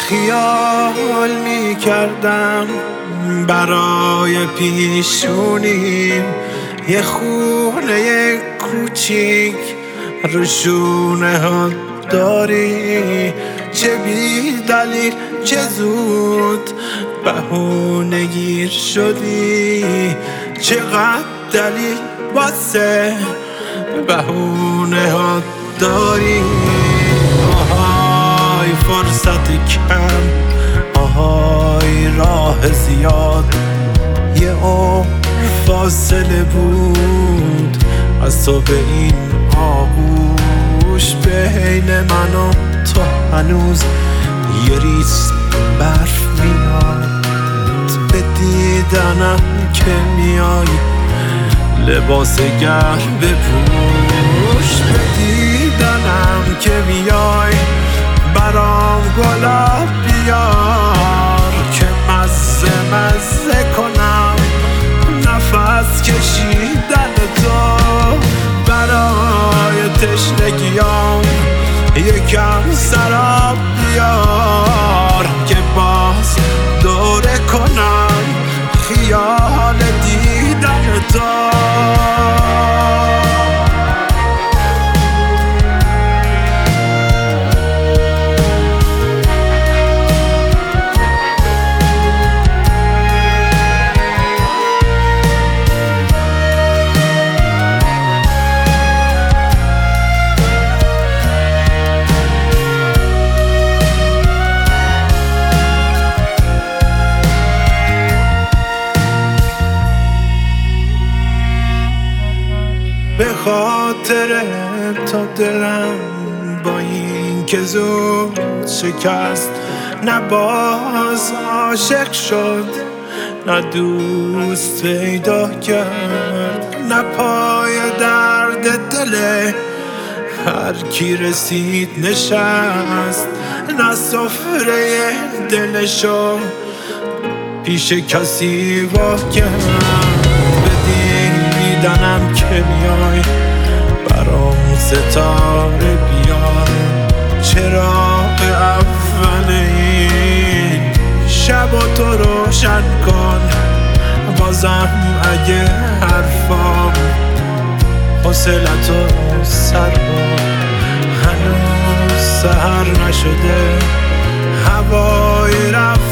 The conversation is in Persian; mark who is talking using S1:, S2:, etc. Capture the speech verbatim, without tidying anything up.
S1: خیال می کردم برای پیشونیم یه خونه کوچیک رو شونه ها داری، چه بی دلیل چه زود بهونه گیر شدی، چقدر دلیل واسه بهونه ها داری. آهای فرصت کم، آهای راه زیاد، یه عمر فاصله بود از تو به این آغوش، بین من و تو هنوز یه ریز برف میاد، به دیدنم که میای لباس گرم بپوش، به دیدنم که میای برام گلاب بیار که مزه مزه کنم نفس کشیدن تو، برای تشنگیام یکم سراب بیار که باز دوره کنم خیال دیدن تو. به خاطر تو دلم با این که زود شکست، نه باز عاشق شد نه دوست پیدا کرد، نه پای درد دل هر کی رسید نشست، نه سفره دلشو پیش کسی وا کرد، دیدنم که میای برام ستاره بیار، چراغ اول این شب و تو روشن کن، بازم اگه حرفام حوصلتو سر بر، هنوز سحر نشده هوای رفت